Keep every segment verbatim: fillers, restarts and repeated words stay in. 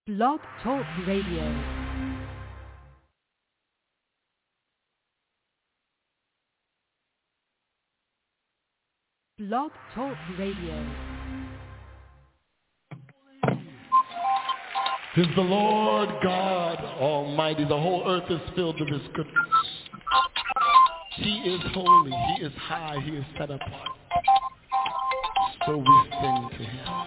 Blog Talk Radio. Blog Talk Radio. Is the Lord God Almighty. The whole earth is filled with His goodness. He is holy. He is high. He is set apart. So we sing to Him.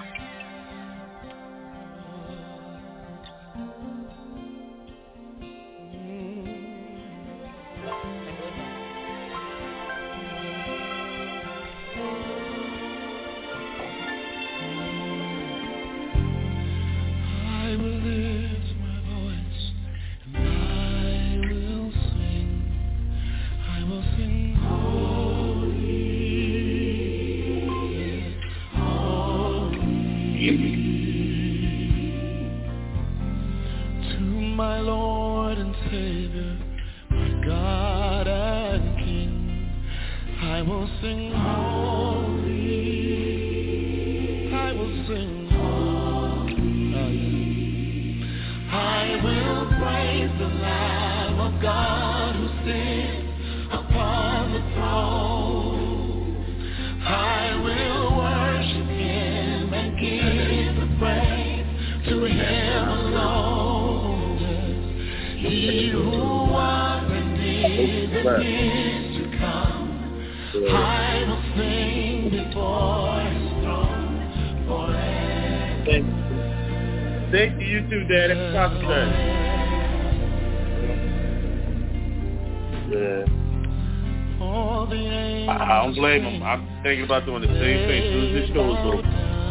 Thinking about doing the same thing as soon as this show is over.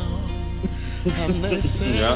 Yeah.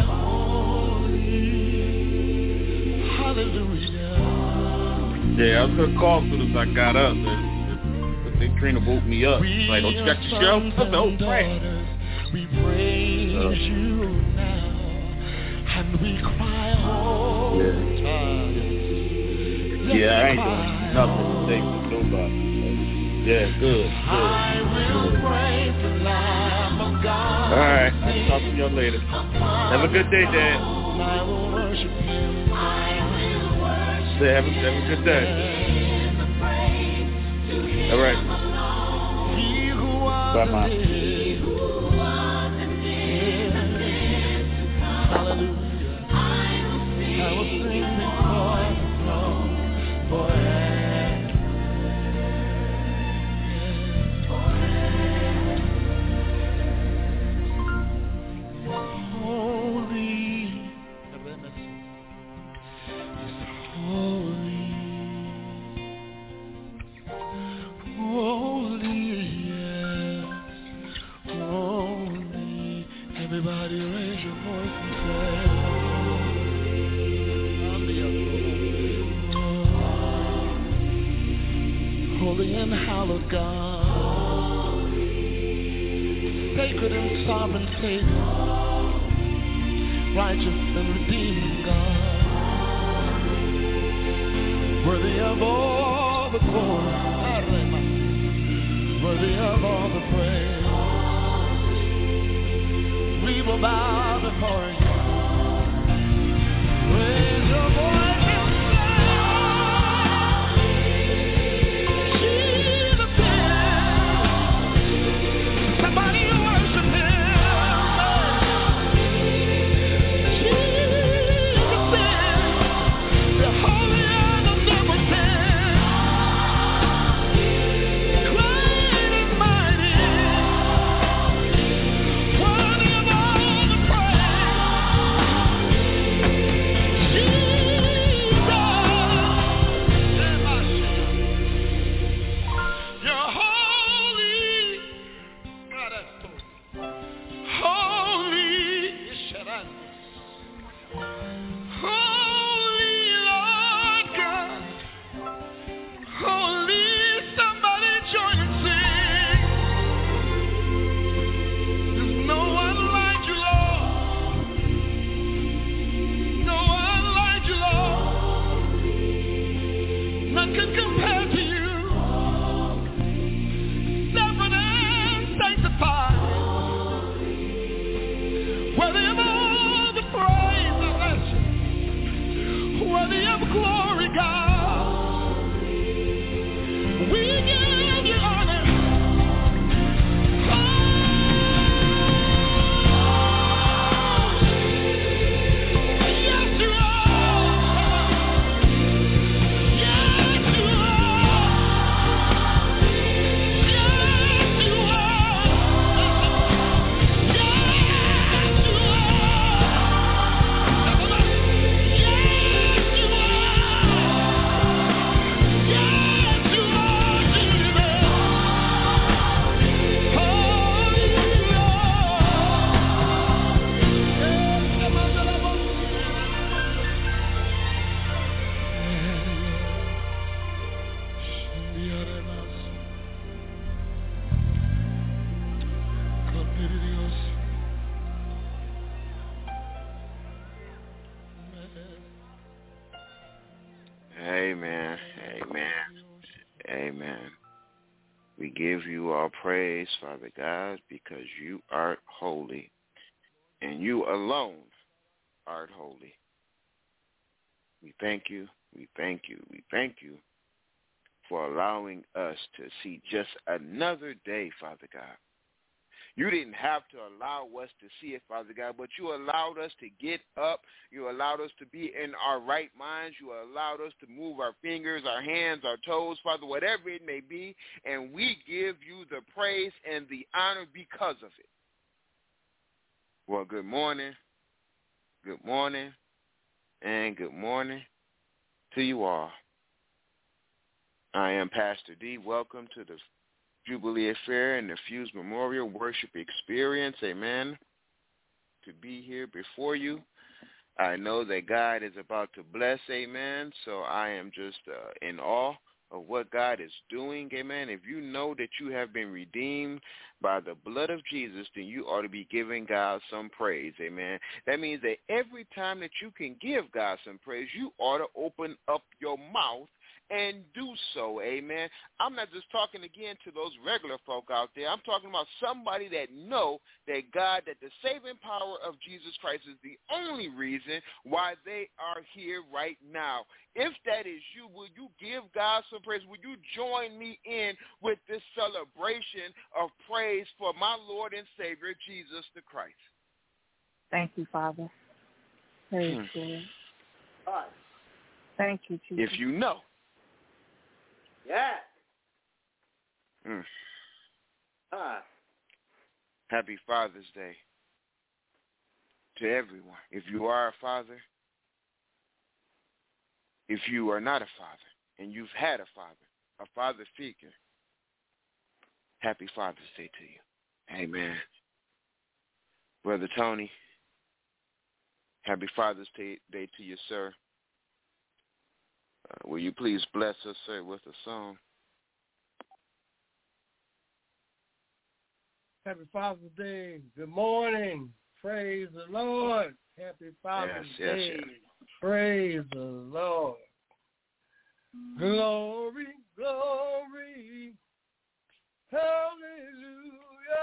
Yeah, I was gonna call as soon as I got up, and, and they trying to woke me up. Like, don't you got your show? I said, oh, right. We praise uh, you now, and we cry all the time. Yeah, I ain't doing nothing to take with nobody. Yeah, good, good. I will praise the Lamb of God. All right, I'll talk to y'all later. Have a good day, Dad. I will worship Him. I will worship Say, have a, have a good day. All right. Bye, Mom. Hallelujah. I will sing before the throne forever. Everybody raise your voice and say, oh, holy and hallowed God, sacred and sovereign Savior, righteous and redeeming God, worthy of all the glory, worthy of all the praise. We will bow before you. Raise your voice and say, Jesus is. Somebody worship Him. Jesus is the holy and omnipotent, great and mighty. Worthy of all the praise. Amen. Amen. Amen. We give you our praise, Father God, because you art holy, and you alone art holy. We thank you, we thank you, we thank you for allowing us to see just another day, Father God. You didn't have to allow us to see it, Father God, but you allowed us to get up. You allowed us to be in our right minds. You allowed us to move our fingers, our hands, our toes, Father, whatever it may be, and we give you the praise and the honor because of it. Well, good morning, good morning, and good morning to you all. I am Pastor D. Welcome to the Jubilee Affair and the Fuse Memorial Worship Experience. Amen. To be here before you. I know that God is about to bless. Amen. So I am just uh, in awe of what God is doing. Amen. If you know that you have been redeemed by the blood of Jesus, then you ought to be giving God some praise. Amen. That means that every time that you can give God some praise, you ought to open up your mouth and do so, amen. I'm not just talking again to those regular folk out there. I'm talking about somebody that know that God, that the saving power of Jesus Christ is the only reason why they are here right now. If that is you, will you give God some praise? Will you join me in with this celebration of praise for my Lord and Savior, Jesus the Christ? Thank you, Father. Praise Hmm. God. Thank you, Jesus. If you know. Yeah. Mm. Huh. Happy Father's Day to everyone. If you are a father, if you are not a father, and you've had a father, a father figure, happy Father's Day to you. Amen. Brother Tony, happy Father's Day to you, sir. Uh, will you please bless us, sir, with a song? Happy Father's Day. Good morning. Praise the Lord. Happy Father's yes, Day. Yes, yes. Praise the Lord. Glory, glory. Hallelujah.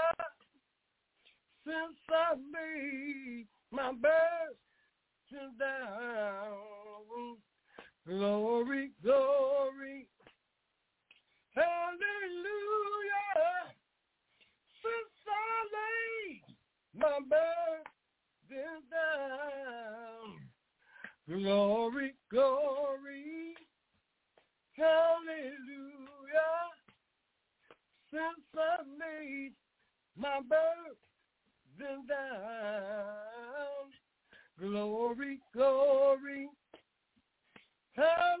Since I made my best to down. Glory, glory, hallelujah, since I laid my burden down. Glory, glory, hallelujah, since I laid my burden down. Glory, glory, hallelujah,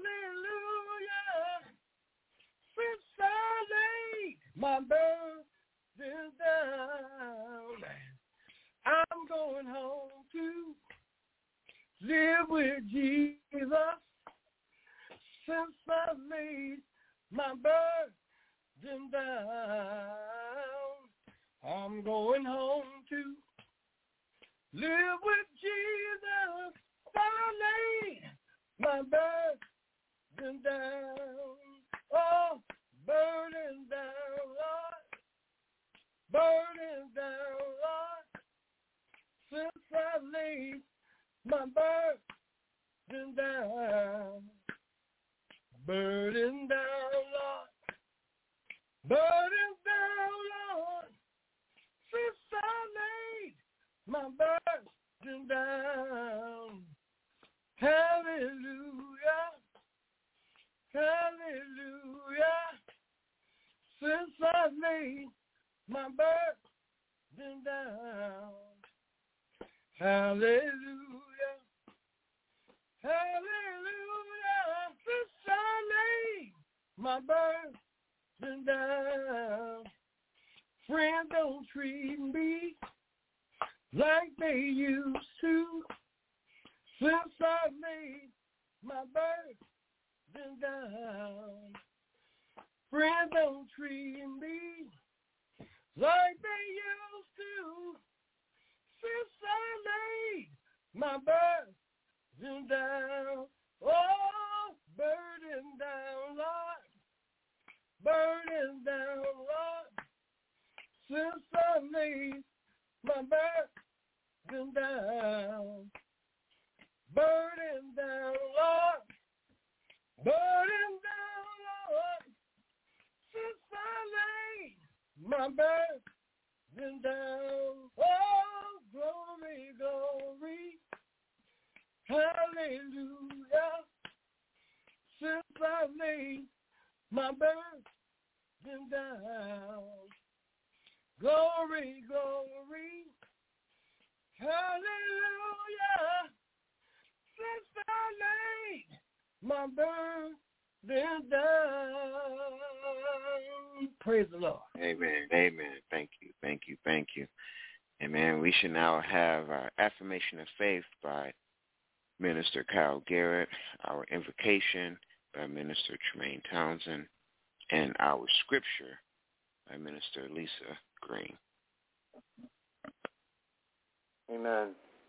since I laid my burden down. I'm going home to live with Jesus, since I laid my burden down. I'm going home to live with Jesus, I laid my burden down, oh, burden down, Lord, burden down, Lord, since I laid my burden down, burden down, Lord, burden down, Lord, since I laid my burden down. Hallelujah, hallelujah, since I laid my burden down. Hallelujah, hallelujah, since I laid my burden down. Friends don't treat me like they used to, since I made my burden down. Friends don't treat me like they used to, since I laid my burden down. Oh, burden burning down, Lord, burning down, Lord, since I laid my burden down, burning down, Lord, burning down, Lord, since I laid my burden down. Oh, glory, glory, hallelujah, since I laid my burden down. Glory, glory, hallelujah, since I laid my burden down. Praise the Lord. Amen, amen. Thank you, thank you, thank you. Amen. We should now have our affirmation of faith by Minister Kyle Garrett, our invocation by Minister Tremaine Townsend, and our scripture by Minister Lisa Green. Amen.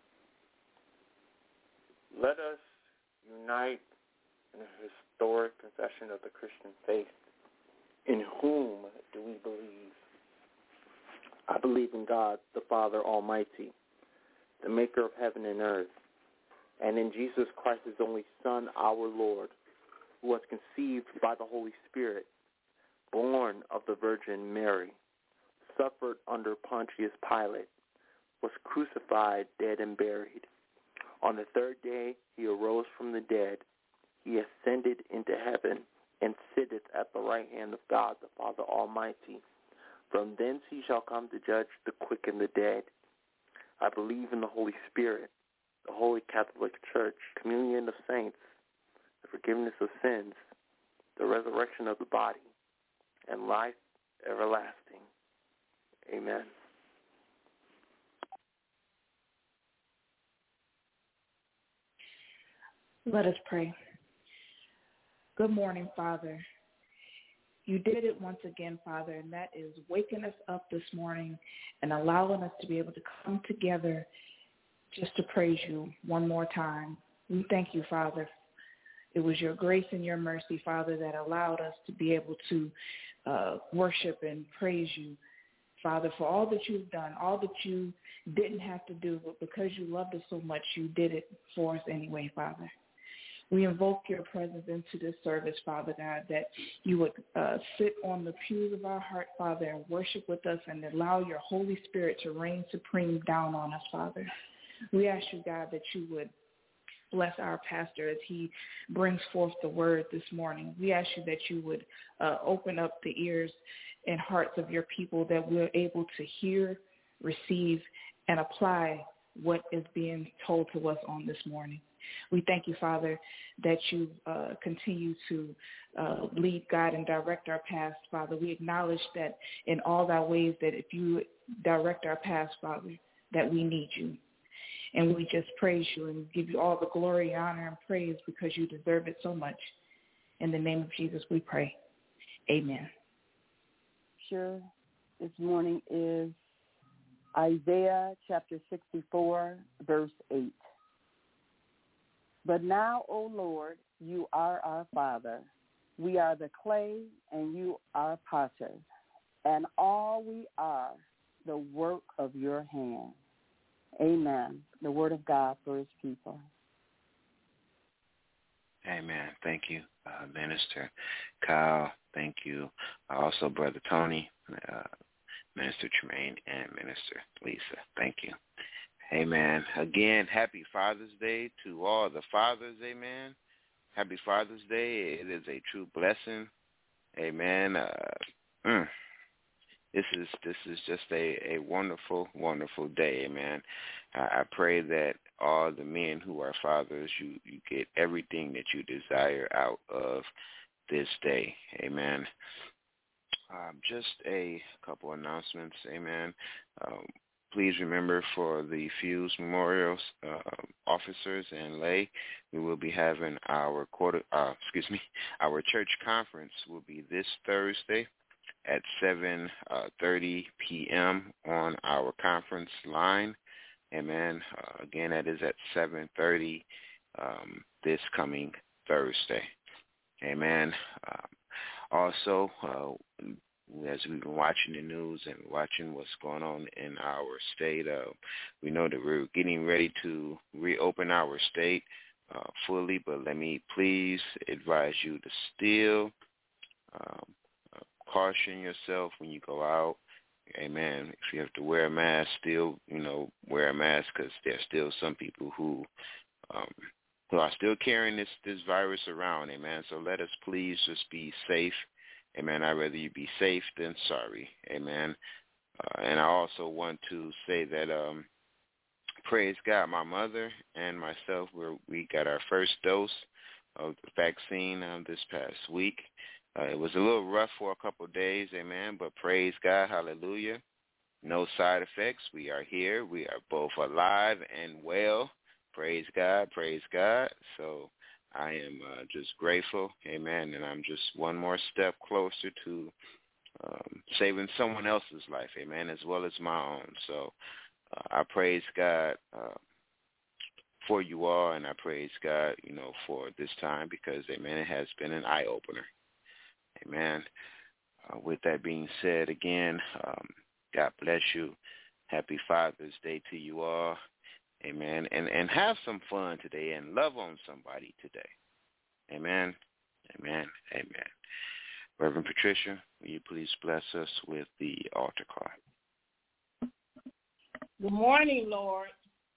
Let us unite in a historic confession of the Christian faith. In whom do we believe? I believe in God, the Father Almighty, the maker of heaven and earth, and in Jesus Christ, his only Son, our Lord, who was conceived by the Holy Spirit, born of the Virgin Mary, suffered under Pontius Pilate, was crucified, dead, and buried. On the third day he arose from the dead. He ascended into heaven and sitteth at the right hand of God the Father Almighty. From thence he shall come to judge the quick and the dead. I believe in the Holy Spirit, the Holy Catholic Church, communion of saints, the forgiveness of sins, the resurrection of the body, and life everlasting. Amen. Let us pray. Good morning, Father. You did it once again, Father, and that is waking us up this morning and allowing us to be able to come together just to praise you one more time. We thank you, Father. It was your grace and your mercy, Father, that allowed us to be able to uh, worship and praise you, Father, for all that you've done, all that you didn't have to do, but because you loved us so much, you did it for us anyway, Father. We invoke your presence into this service, Father God, that you would uh, sit on the pews of our heart, Father, and worship with us and allow your Holy Spirit to reign supreme down on us, Father. We ask you, God, that you would bless our pastor as he brings forth the word this morning. We ask you that you would uh, open up the ears and hearts of your people, that we're able to hear, receive, and apply what is being told to us on this morning. We thank you, Father, that you uh, continue to uh, lead, guide, and direct our paths, Father. We acknowledge that in all thy ways, that if you direct our paths, Father, that we need you. And we just praise you and give you all the glory, honor, and praise because you deserve it so much. In the name of Jesus, we pray. Amen. Sure. This morning is Isaiah chapter sixty-four, verse eight. But now, O Lord, you are our Father. We are the clay, and you are potter, and all we are the work of your hand. Amen. The word of God for his people. Amen. Thank you, uh, Minister Kyle. Thank you. Uh, also, Brother Tony, uh, Minister Tremaine, and Minister Lisa. Thank you. Amen. Again, happy Father's Day to all the fathers. Amen. Happy Father's Day. It is a true blessing. Amen. Uh, mm, this is this is just a, a wonderful, wonderful day. Amen. I, I pray that all the men who are fathers, you, you get everything that you desire out of this day. Amen. Um, just a couple announcements. Amen. Um, Please remember for the Fuse Memorial uh, officers and lay, we will be having our quarter, uh, excuse me, our church conference will be this Thursday at seven thirty p.m. on our conference line. Amen. Uh, again, that is at seven thirty um, this coming Thursday. Amen. Um, also, uh, as we've been watching the news and watching what's going on in our state, uh, we know that we're getting ready to reopen our state uh, fully, but let me please advise you to still um, uh, caution yourself when you go out. Amen. If you have to wear a mask, still, you know, wear a mask, because there's still some people who um, who are still carrying this, this virus around. Amen. So let us please just be safe. Amen. I'd rather you be safe than sorry. Amen. Uh, and I also want to say that, um, praise God, my mother and myself, we're, we got our first dose of the vaccine um, this past week. Uh, it was a little rough for a couple of days, amen, but praise God, hallelujah. No side effects. We are here. We are both alive and well. Praise God, praise God. So I am uh, just grateful, amen, and I'm just one more step closer to um, saving someone else's life, amen, as well as my own. So uh, I praise God uh, for you all, and I praise God, you know, for this time because, amen, it has been an eye-opener. Amen. Uh, with that being said, again, um, God bless you. Happy Father's Day to you all. Amen. And and have some fun today and love on somebody today. Amen. Amen. Amen. Reverend Patricia, will you please bless us with the altar call? Good morning, Lord.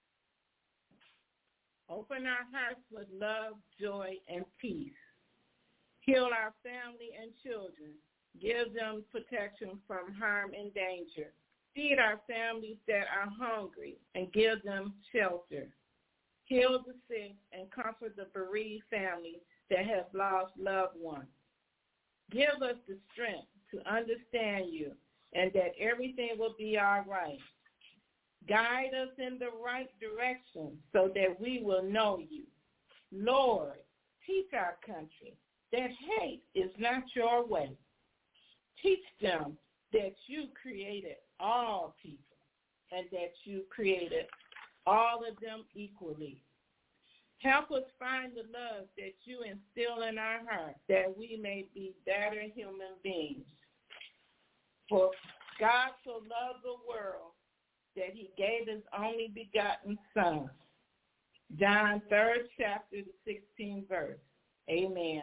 Open our hearts with love, joy, and peace. Heal our family and children. Give them protection from harm and danger. Feed our families that are hungry and give them shelter. Heal the sick and comfort the bereaved families that have lost loved ones. Give us the strength to understand you and that everything will be all right. Guide us in the right direction so that we will know you. Lord, teach our country that hate is not your way. Teach them that you created all people and that you created all of them equally. Help us find the love that you instill in our hearts that we may be better human beings. For God so loved the world that he gave his only begotten Son. John third chapter, the sixteenth verse. Amen.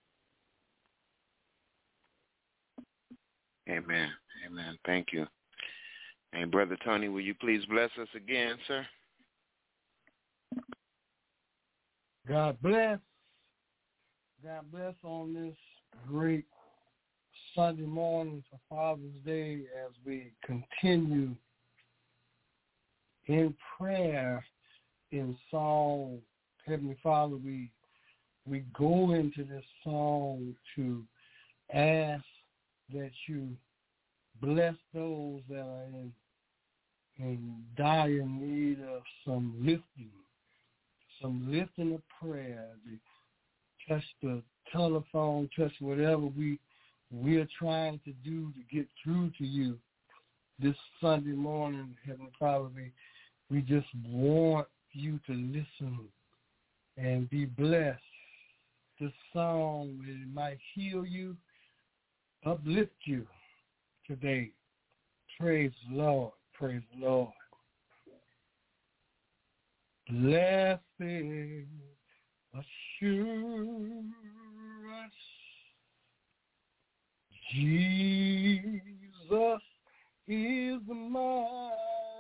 Amen. Amen. Thank you. And Brother Tony, will you please bless us again, sir? God bless. God bless on this great Sunday morning for Father's Day as we continue in prayer in song. Heavenly Father, we we go into this song to ask that you bless those that are in, in dire need of some lifting, some lifting of prayer. They touch the telephone, touch whatever we we're trying to do to get through to you this Sunday morning, Heavenly Father. We, we just want you to listen and be blessed. This song, it might heal you, uplift you today. Praise the Lord. Praise the Lord. Blessed assurance, Jesus is mine.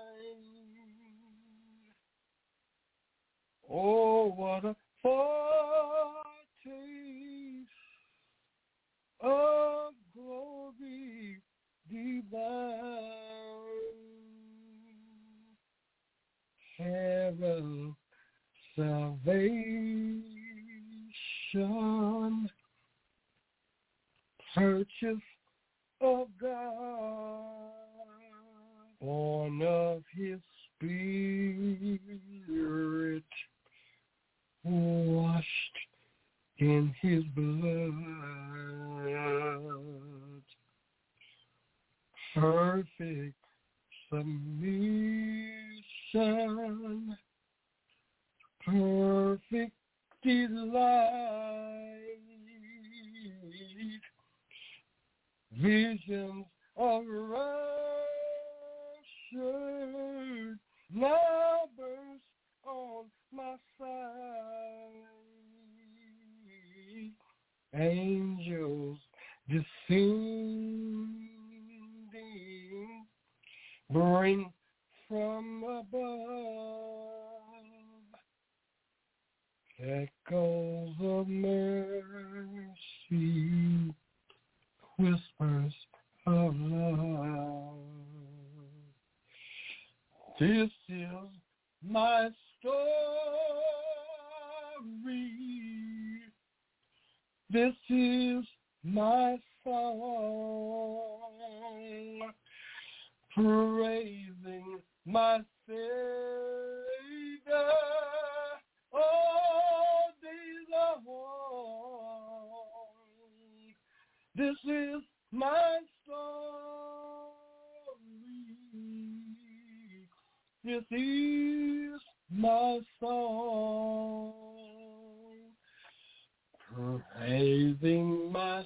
Oh, what a foretaste of glory divine. Heaven, salvation, purchase of God, born of his Spirit, washed in his blood, perfect submission, perfect delight, Visions of rapture now burst on my side. Angels descending, bring from above echoes of mercy, whispers of love. This is my story. This is my song, praising my Savior all day long. This is my story. This is my song, praising my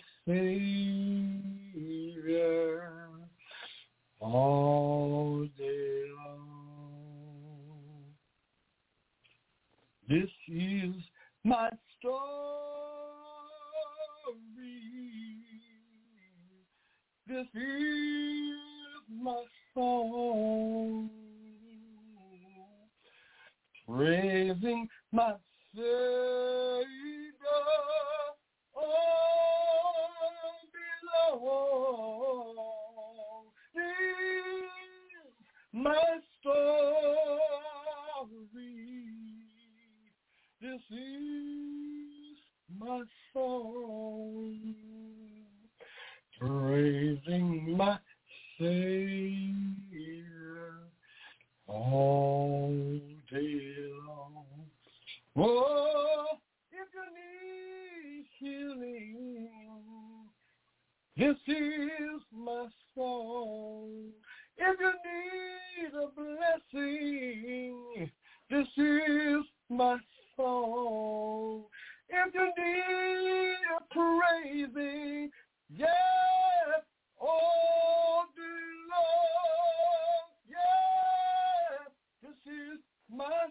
Savior all day long. This is my story. This is my song, praising my Savior all day long. This is my story. This is my song, praising my Savior all day long. Oh, if you need healing, this is my song. If you need a blessing, this is my song. If you need a praising, yes, all day long, yes, this is my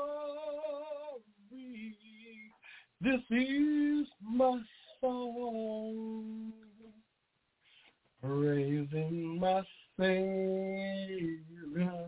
story. This is my song, praising my Savior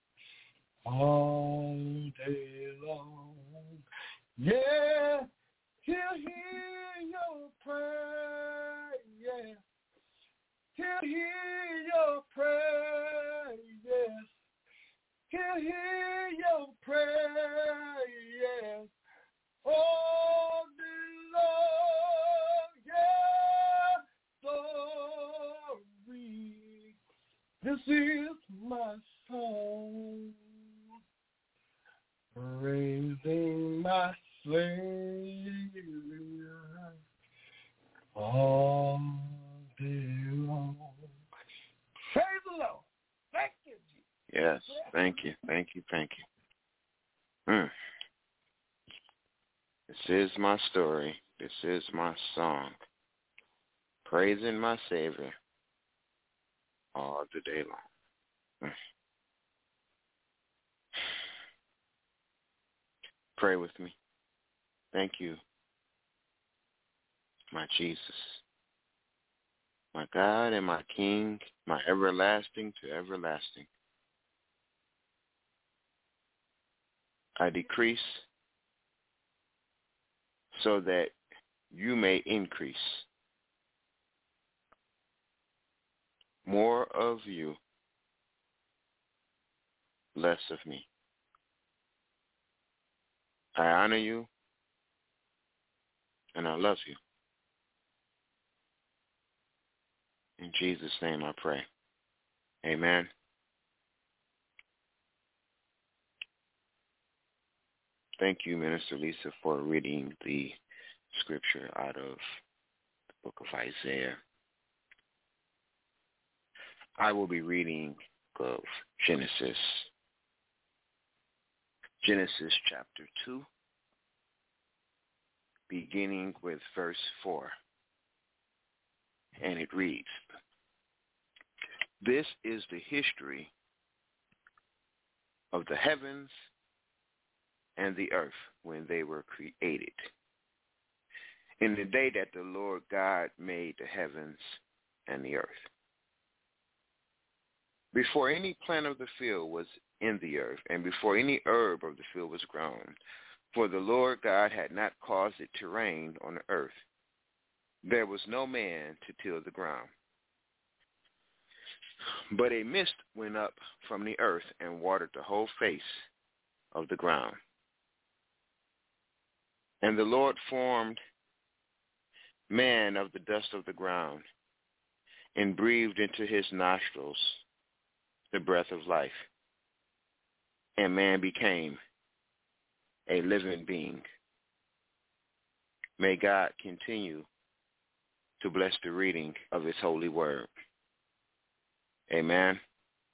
all day long. Yeah, he'll hear your prayer, yeah. He'll hear your prayer, yes. He'll hear your prayer, yes. All day long, yeah. Story. This is my song, praising my Savior all day long. Praise the Lord. Thank you, Jesus. Yes, thank you, thank you, thank you. Mm. This is my story. This is my song, praising my Savior all the day long. Mm. Pray with me. Thank you, my Jesus, my God and my King, my everlasting to everlasting. I decrease so that you may increase. More of you, less of me. I honor you and I love you. In Jesus' name I pray. Amen. Thank you, Minister Lisa, for reading the scripture out of the book of Isaiah. I will be reading of Genesis. Genesis chapter two, beginning with verse four. And it reads, This is the history of the heavens and the earth when they were created. In the day that the Lord God made the heavens and the earth. Before any plant of the field was in the earth, and before any herb of the field was grown, for the Lord God had not caused it to rain on the earth, there was no man to till the ground. But a mist went up from the earth and watered the whole face of the ground. And the Lord formed man of the dust of the ground and breathed into his nostrils the breath of life, and man became a living being. May God continue to bless the reading of his holy word. Amen,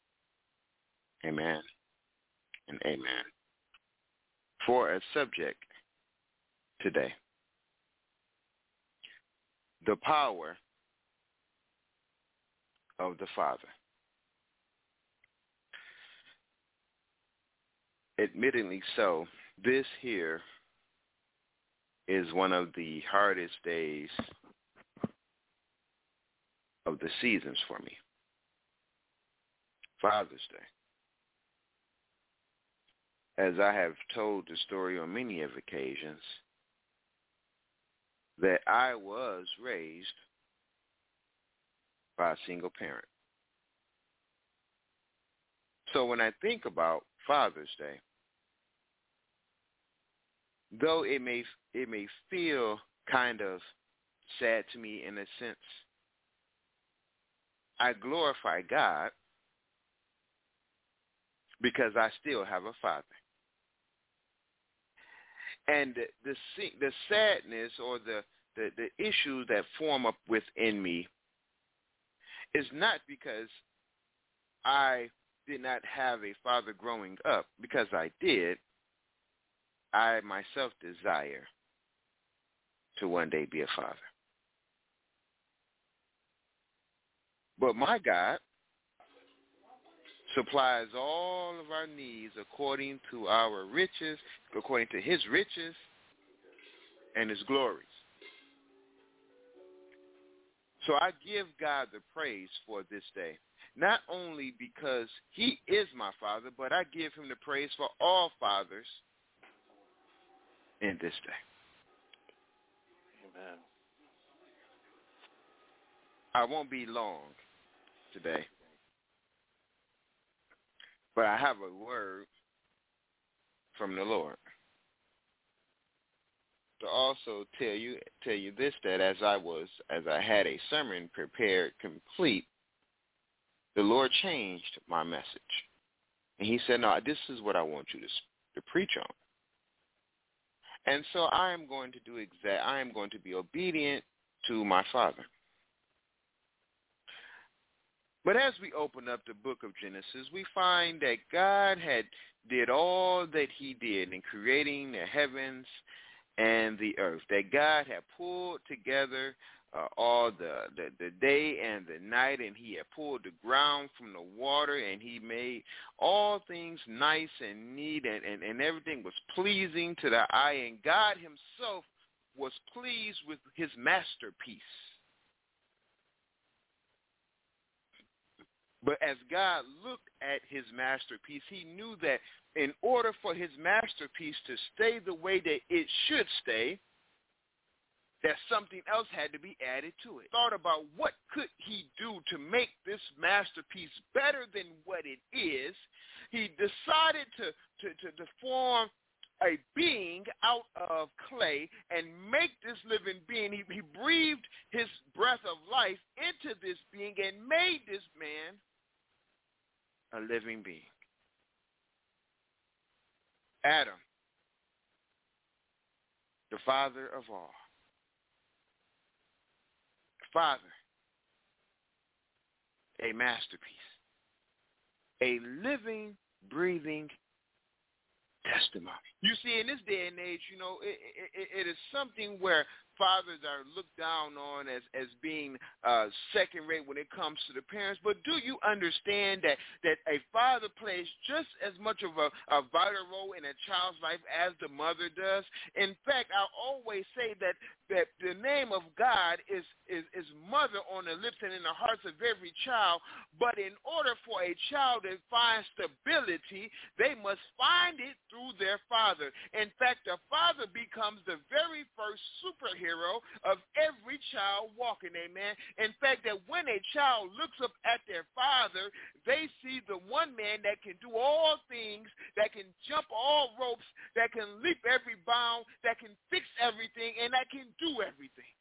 amen, and amen. For a subject today, the power of the Father. Admittedly so, this here is one of the hardest days of the seasons for me. Father's Day. As I have told the story on many of occasions, that I was raised by a single parent. So when I think about Father's Day, though it may it may feel kind of sad to me in a sense, I glorify God because I still have a father. And the the sadness or the, the, the issues that form up within me is not because I did not have a father growing up, because I did. I myself desire to one day be a father. But my God supplies all of our needs according to our riches, according to his riches and his glories. So I give God the praise for this day, not only because he is my father, but I give him the praise for all fathers in this day. Amen. I won't be long today, but I have a word from the Lord to also tell you tell you this, that as I was as I had a sermon prepared complete, the Lord changed my message, and he said, "No, this is what I want you to to preach on." And so I am going to do exact. I am going to be obedient to my Father. But as we open up the book of Genesis, we find that God had did all that he did in creating the heavens and the earth, that God had pulled together uh, all the, the, the day and the night, and he had pulled the ground from the water, and he made all things nice and neat, and, and, and everything was pleasing to the eye, and God himself was pleased with his masterpiece. But as God looked at his masterpiece, he knew that in order for his masterpiece to stay the way that it should stay, that something else had to be added to it. Thought about what could he do to make this masterpiece better than what it is. He decided to, to, to, to form a being out of clay and make this living being. He, he breathed his breath of life into this being and made this man a living being. Adam, the father of all. Father, a masterpiece, a living, breathing testimony. You see, in this day and age, you know, it, it, it is something where fathers are looked down on as, as being uh, second rate when it comes to the parents. But do you understand that, that a father plays just as much of a, a vital role in a child's life as the mother does? In fact, I always say that, that the name of God is, is, is mother on the lips and in the hearts of every child. But in order for a child to find stability, they must find it through their father. In fact, the father becomes the very first superhero of every child walking, amen. In fact, that when a child looks up at their father, they see the one man that can do all things, that can jump all ropes, that can leap every bound, that can fix everything, and that can do everything.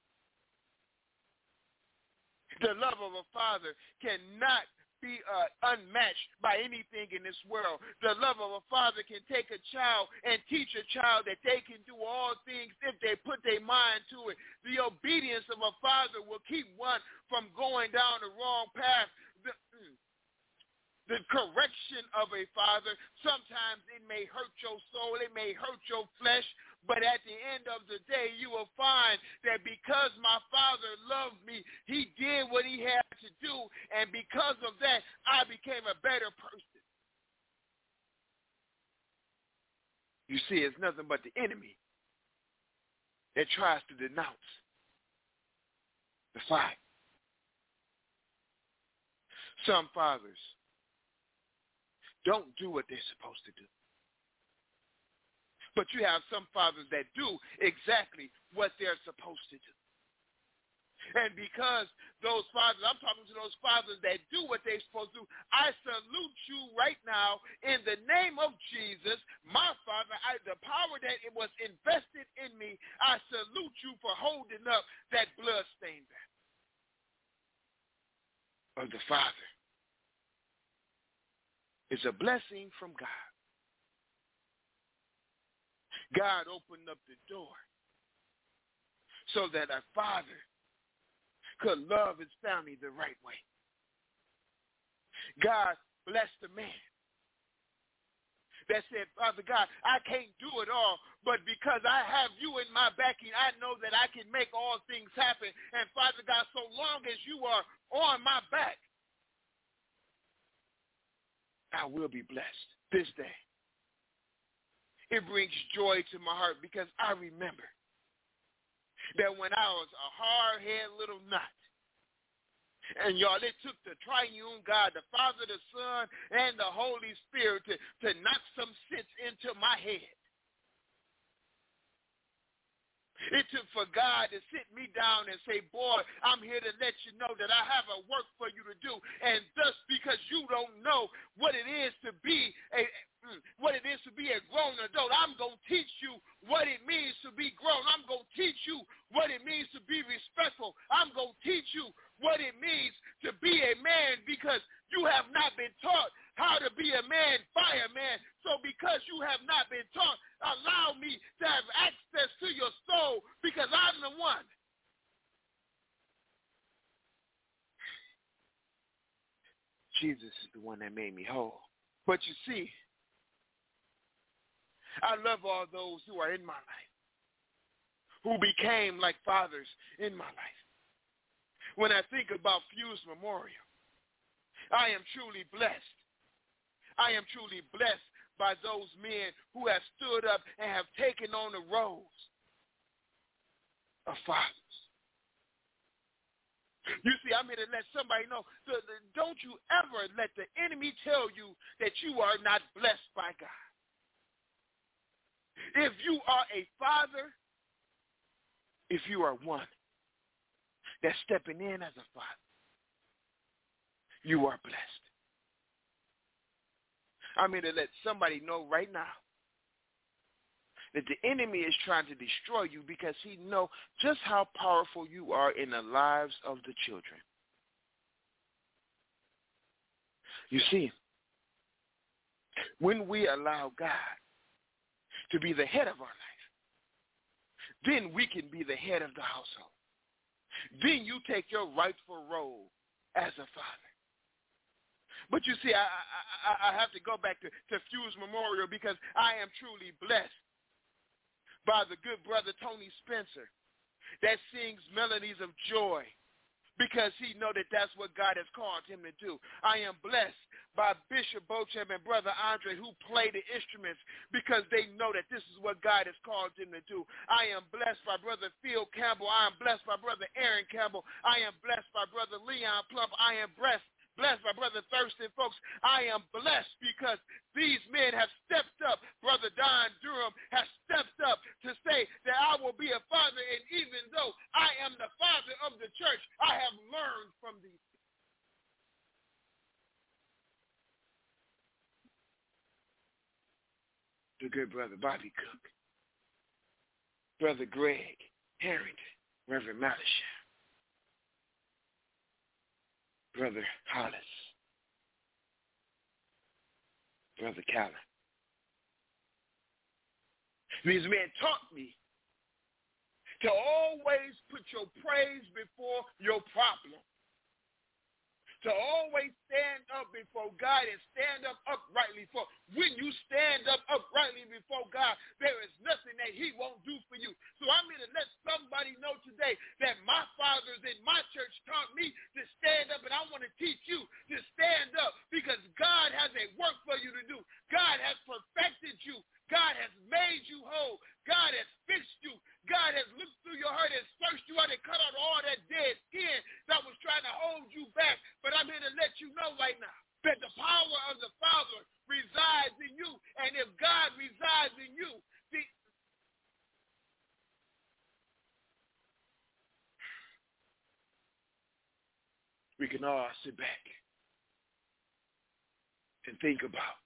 The love of a father cannot be uh, unmatched by anything in this world. The love of a father can take a child and teach a child that they can do all things if they put their mind to it. The obedience of a father will keep one from going down the wrong path. The, the correction of a father, sometimes it may hurt your soul, it may hurt your flesh, but at the end of the day, you will find that because my father loved me, he did what he had to do, and because of that, I became a better person. You see, it's nothing but the enemy that tries to denounce the father. Some fathers don't do what they're supposed to do. But you have some fathers that do exactly what they're supposed to do. And because those fathers, I'm talking to those fathers that do what they're supposed to do, I salute you right now in the name of Jesus. My Father, I, the power that it was invested in me, I salute you for holding up that bloodstained banner of the Father. It's a blessing from God. God opened up the door so that a father could love his family the right way. God blessed the man that said, Father God, I can't do it all, but because I have you in my backing, I know that I can make all things happen. And Father God, so long as you are on my back, I will be blessed this day. It brings joy to my heart because I remember that when I was a hard-headed little nut, and y'all, it took the triune God, the Father, the Son, and the Holy Spirit to, to knock some sense into my head. It took for God to sit me down and say, boy, I'm here to let you know that I have a work for you to do. And thus, because you don't know what it is to be a what it is to be a grown adult, I'm going to teach you what it means to be grown. I'm going to teach you what it means to be respectful. I'm going to teach you what it means to be a man because you have not been taught how to be a man by a man. So because you have not been taught, allow me to have access to your soul because I'm the one. Jesus is the one that made me whole. But you see, I love all those who are in my life, who became like fathers in my life. When I think about Fuse Memorial, I am truly blessed. I am truly blessed by those men who have stood up and have taken on the roles of fathers. You see, I'm here to let somebody know, don't you ever let the enemy tell you that you are not blessed by God. If you are a father, if you are one that's stepping in as a father, you are blessed. I'm here to let somebody know right now that the enemy is trying to destroy you because he knows just how powerful you are in the lives of the children. You see, when we allow God to be the head of our life, then we can be the head of the household. Then you take your rightful role as a father. But you see, I, I, I have to go back to, to Fuse Memorial because I am truly blessed by the good brother Tony Spencer that sings melodies of joy because he know that that's what God has called him to do. I am blessed by Bishop Beauchamp and Brother Andre who play the instruments because they know that this is what God has called them to do. I am blessed by Brother Phil Campbell. I am blessed by Brother Aaron Campbell. I am blessed by Brother Leon Plump. I am blessed Blessed by Brother Thurston, folks. I am blessed because these men have stepped up. Brother Don Durham has stepped up to say that I will be a father, and even though I am the father of the church, I have learned from these. The good brother Bobby Cook, Brother Greg Harrington, Reverend Malisham, Brother Hollis, Brother Callan. These men taught me to always put your praise before your problem. To always stand up before God and stand up uprightly. For when you stand up uprightly before God, there is nothing that he won't do for you. So I'm going to let somebody know today that my fathers in my church taught me to stand up, and I want to teach you to stand up because God has a work for you to do. God has perfected you. God has made you whole. God has fixed you. God has looked through your heart and searched you out and cut out all that dead skin that was trying to hold you back. But I'm here to let you know right now that the power of the Father resides in you. And if God resides in you, the, we can all sit back and think about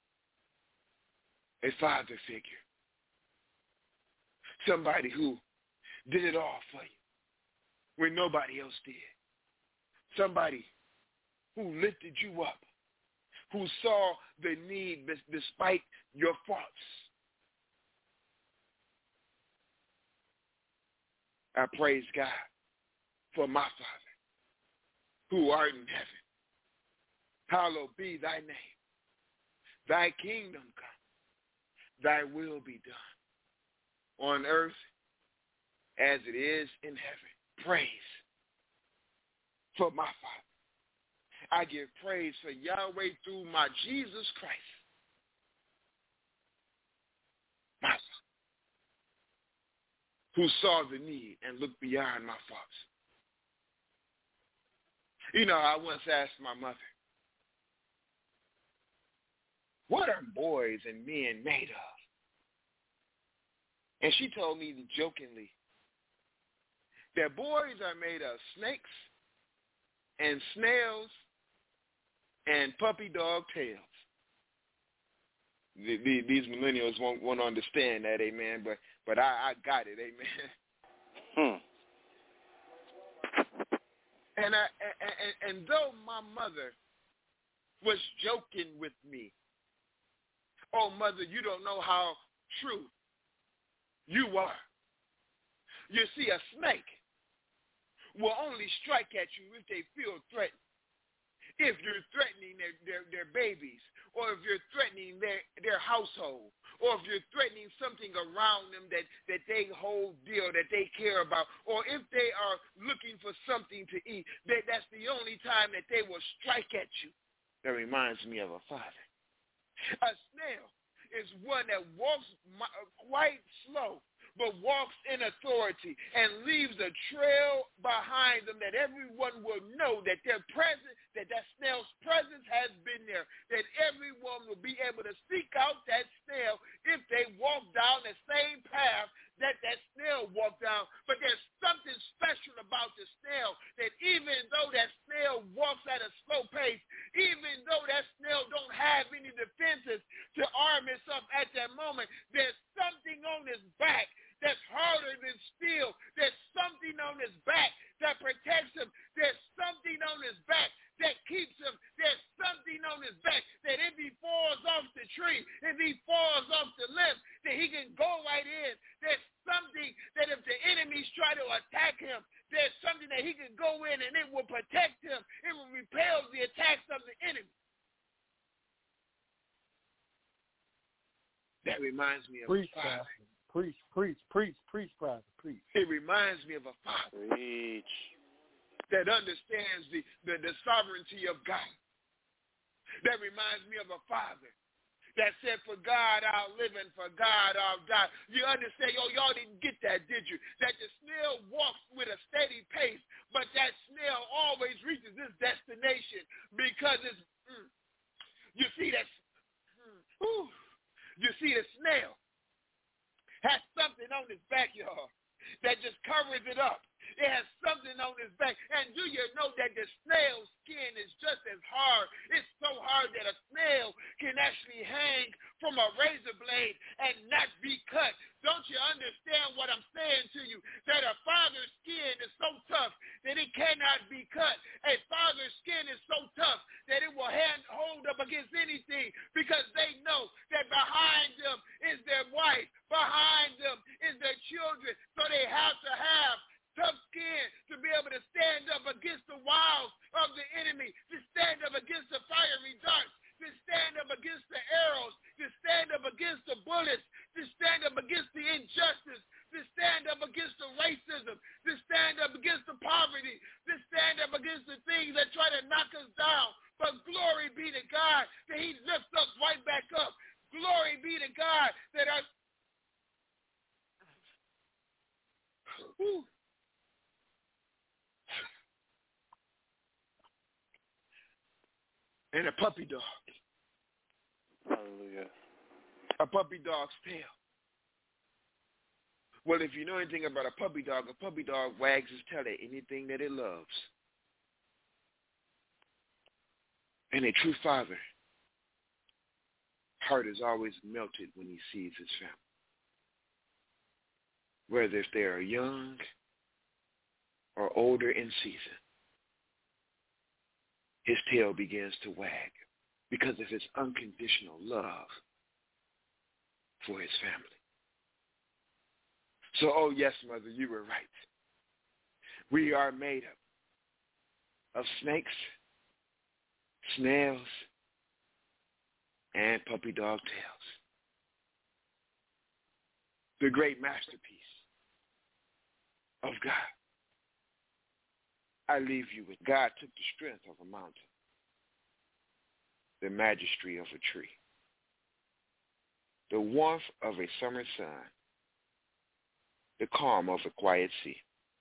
a father figure. Somebody who did it all for you when nobody else did. Somebody who lifted you up, who saw the need despite your faults. I praise God for my Father who art in heaven. Hallowed be thy name. Thy kingdom come. Thy will be done on earth as it is in heaven. Praise for my Father. I give praise for Yahweh through my Jesus Christ, my Father, who saw the need and looked beyond my faults. You know, I once asked my mother, what are boys and men made of? And she told me jokingly that boys are made of snakes and snails and puppy dog tails. The, the, these millennials won't, won't understand that, amen, but but I, I got it, amen. Hmm. And, I, and, and though my mother was joking with me, oh, mother, you don't know how true you are. You see, a snake will only strike at you if they feel threatened. If you're threatening their, their, their babies, or if you're threatening their, their household, or if you're threatening something around them that, that they hold dear, that they care about, or if they are looking for something to eat, that, that's the only time that they will strike at you. That reminds me of a father. A snail is one that walks quite slow, but walks in authority and leaves a trail behind them that everyone will know that their presence, that that snail's presence has been there, that everyone will be able to seek out that snail if they walk down the same path that that snail walked down. But there's something special about the snail that even though that snail walks at a slow pace, even though that snail don't have any defenses to arm itself at that moment, there's something on his back that's harder than steel. There's something on his back that protects him. There's something on his back that keeps him. There's something on his back that if he falls off the tree, if he falls off the limb, that he can go right in. There's something that if the enemies try to attack him, there's something that he can go in and it will protect him. It will repel the attacks of the enemy. That reminds me of preach, a father. Pastor. Preach, preach, preach, preach, Pastor, preach. It reminds me of a father. Preach. That understands the, the, the sovereignty of God. That reminds me of a father that said, for God I'll live and for God I'll die. You understand? Yo, y'all didn't get that, did you? That the snail walks with a steady pace, but that snail always reaches its destination because it's, mm, you see that, mm, ooh, you see the snail has something on his backyard that just covers it up. It has something on his back. And do you know that the snail's skin is just as hard? It's so hard that a snail can actually hang from a razor blade and not be cut. Don't you understand what I'm saying to you? That a father's skin is so tough that it cannot be cut. A father's skin is so tough that it will hand, hold up against anything because they know that behind them is their wife. Behind them is their children. So they have to have tough skin to be able to stand up against the wiles of the enemy, to stand up against the fiery darts, to stand up against the arrows, to stand up against the bullets, to stand up against the injustice, to stand up against the racism, to stand up against the poverty, to stand up against the things that try to knock us down. But glory be to God that he lifts us right back up. Glory be to God that our... Whew. And a puppy dog. Hallelujah. A puppy dog's tail. Well, if you know anything about a puppy dog, a puppy dog wags his tail at anything that it loves. And a true father, heart is always melted when he sees his family. Whether if they are young or older in season, his tail begins to wag because of his unconditional love for his family. So, oh yes, mother, you were right. We are made up of snakes, snails, and puppy dog tails. The great masterpiece of God. I leave you with God took the strength of a mountain, the majesty of a tree, the warmth of a summer sun, the calm of a quiet sea,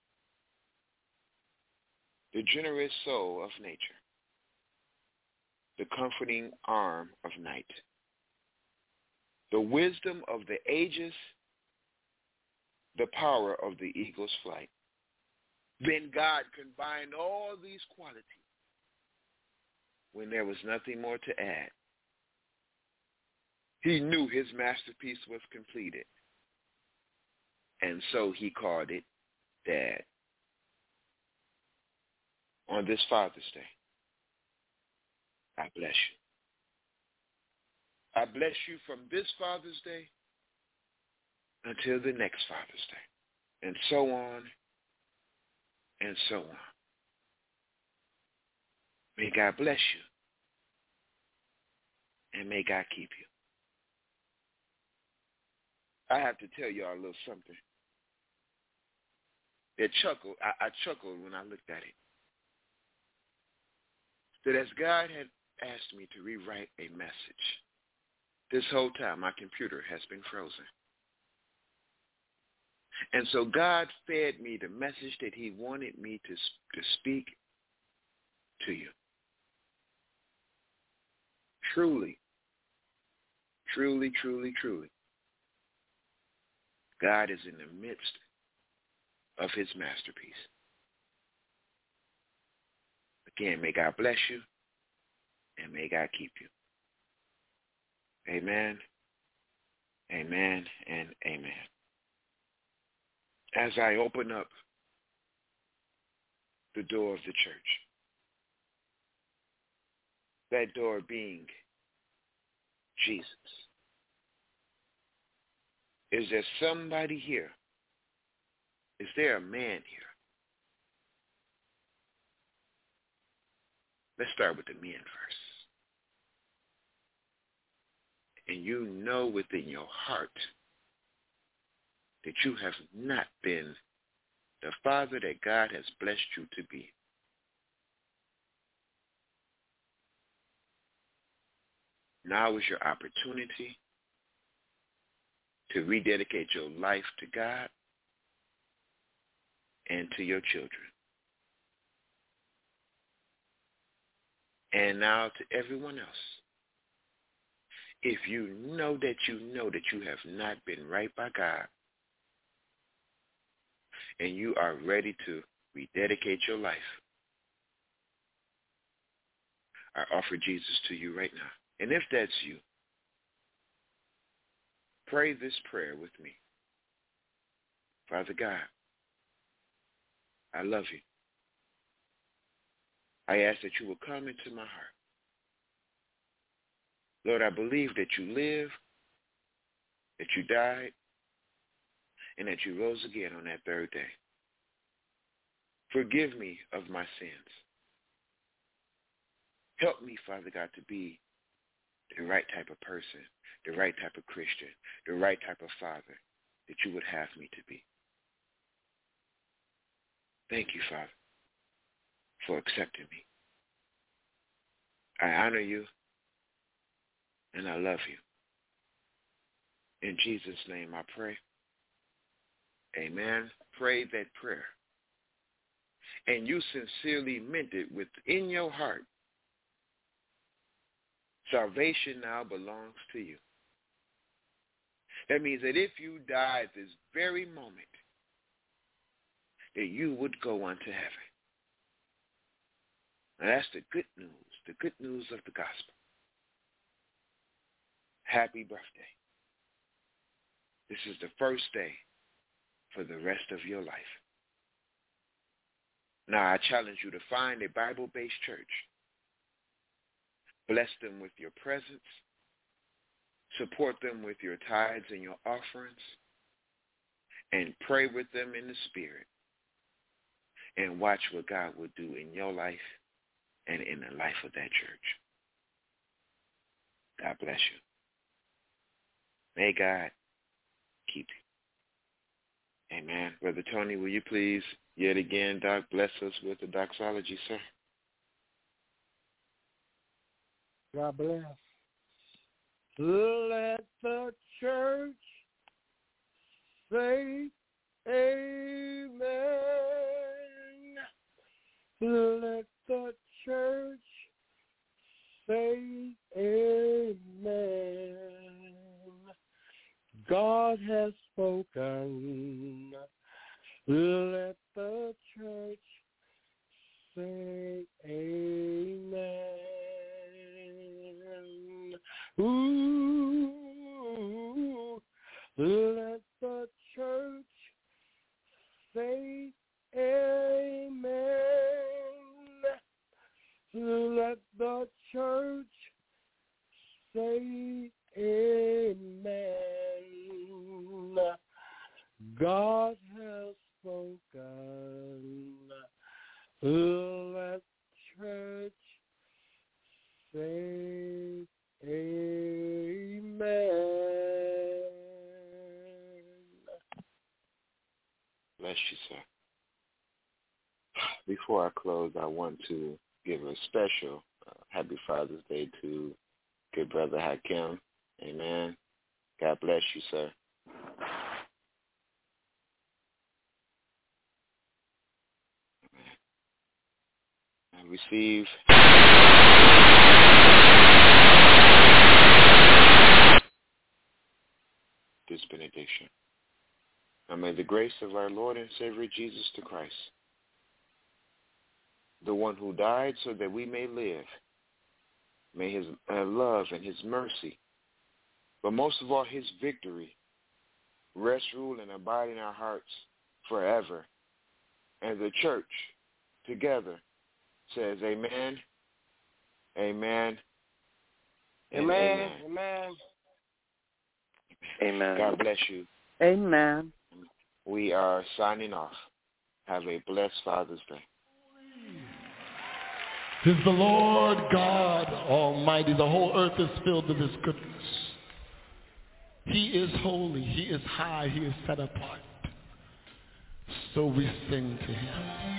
the generous soul of nature, the comforting arm of night, the wisdom of the ages, the power of the eagle's flight. Then God combined all these qualities when there was nothing more to add. He knew his masterpiece was completed, and so he called it Dad. On this Father's Day, I bless you. I bless you from this Father's Day until the next Father's Day, and so on and so on. May God bless you, and may God keep you. I have to tell y'all a little something. It chuckled. I, I chuckled when I looked at it. That as God had asked me to rewrite a message, this whole time my computer has been frozen. And so God fed me the message that he wanted me to, to speak to you. Truly, truly, truly, truly, God is in the midst of his masterpiece. Again, may God bless you, and may God keep you. Amen, amen, and amen. As I open up the door of the church, that door being Jesus, is there somebody here? Is there a man here? Let's start with the men first. and you know within your heart that you have not been the father that God has blessed you to be. Now is your opportunity to rededicate your life to God and to your children. And now to everyone else. If you know that you know that you have not been right by God and you are ready to rededicate your life, I offer Jesus to you right now. And if that's you, pray this prayer with me. Father God, I love you. I ask that you will come into my heart. Lord, I believe that you live, that you died, and that you rose again on that third day. Forgive me of my sins. Help me, Father God, to be the right type of person, the right type of Christian, the right type of father that you would have me to be. Thank you, Father, for accepting me. I honor you, and I love you. In Jesus' name I pray. Amen. Pray that prayer. And you sincerely meant it within your heart. Salvation now belongs to you. That means that if you die at this very moment, that you would go unto heaven. Now that's the good news, the good news of the gospel. Happy birthday. This is the first day for the rest of your life. Now I challenge you to find a Bible-based church. Bless them with your presence. Support them with your tithes and your offerings. And pray with them in the Spirit. And watch what God will do in your life and in the life of that church. God bless you. May God keep you. Amen. Brother Tony, will you please yet again, Doc, bless us with the doxology, sir? God bless. Let the church say amen. Let the church say amen. God has spoken. Let the church say amen. Ooh, let the church say amen. Let the church say amen. God has spoken. Let church say amen. Bless you, sir. Before I close, I want to give a special uh, happy Father's Day to good brother Hakim. Amen. God bless you, sir. I receive this benediction. Now may the grace of our Lord and Savior Jesus the Christ, the one who died so that we may live, may his uh, love and his mercy, but most of all his victory, rest, rule, and abide in our hearts forever. And the church together says amen, amen, and Amen. amen. Amen. Amen. God bless you. Amen. We are signing off. Have a blessed Father's Day. Is the Lord God Almighty. The whole earth is filled with his goodness. He is holy. He is high. He is set apart. So we sing to him.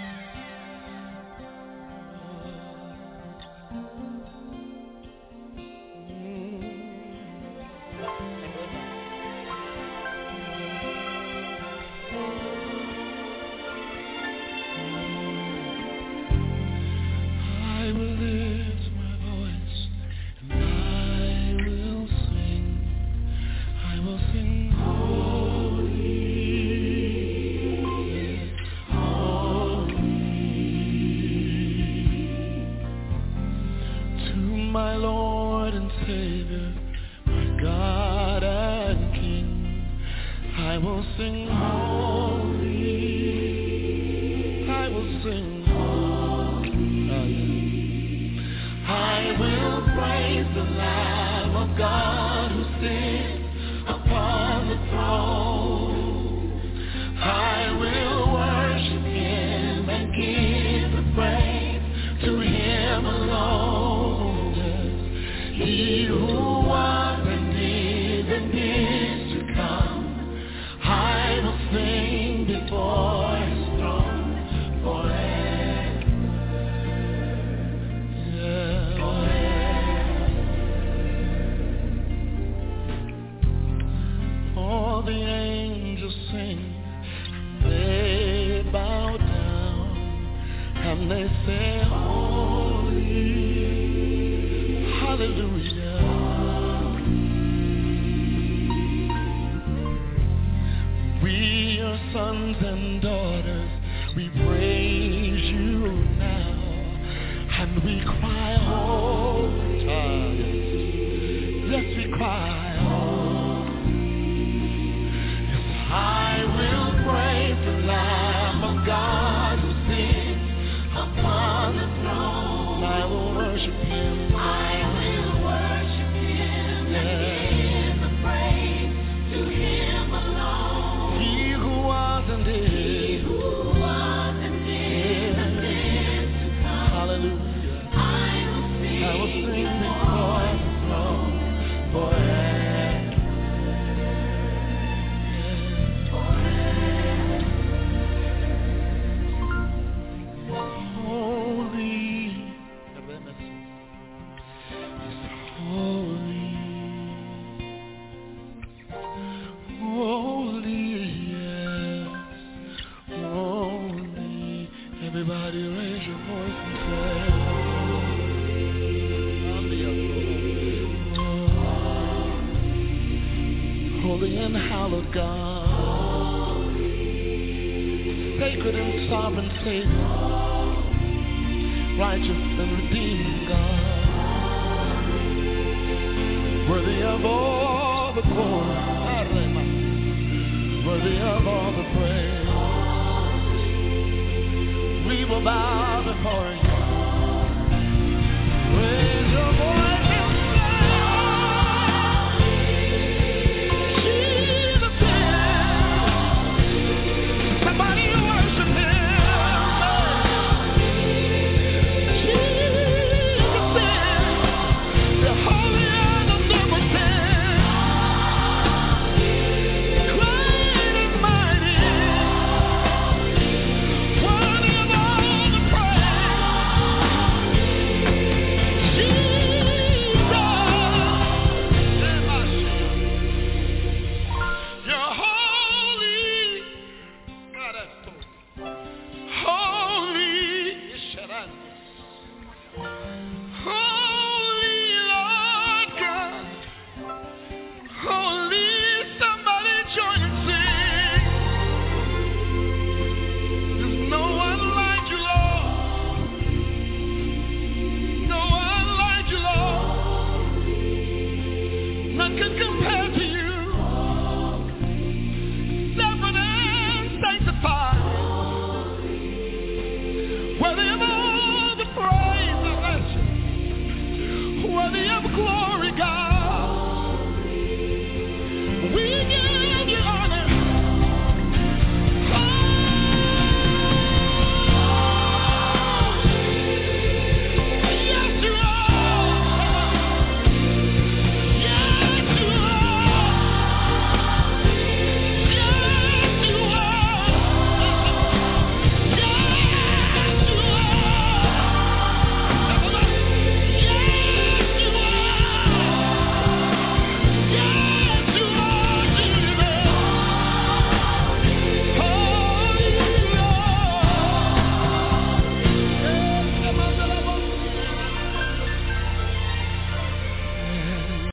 We will bow before you. Raise your voice.